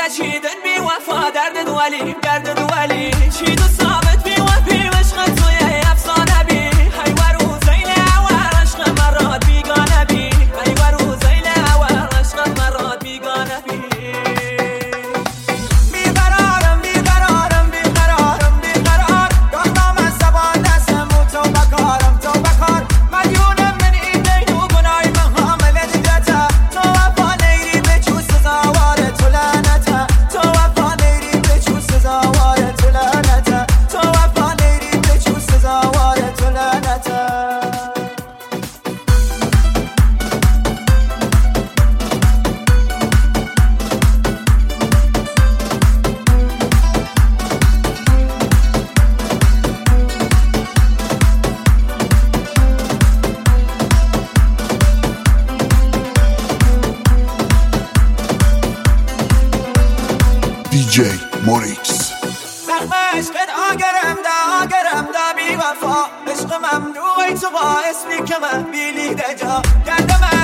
نچیدن بی وفا درد دوالی چی دو ثابت بی وفی عشق توی افسانه بی هی ورو زیل اور عشق مراد بیگانه بی هی ورو زیل اور عشق مراد بیگانه بی DJ موریکس زخم عشقت آگرم دا بی وفا عشق ممنوعی تو باعث بی که من بیلیده جا گردم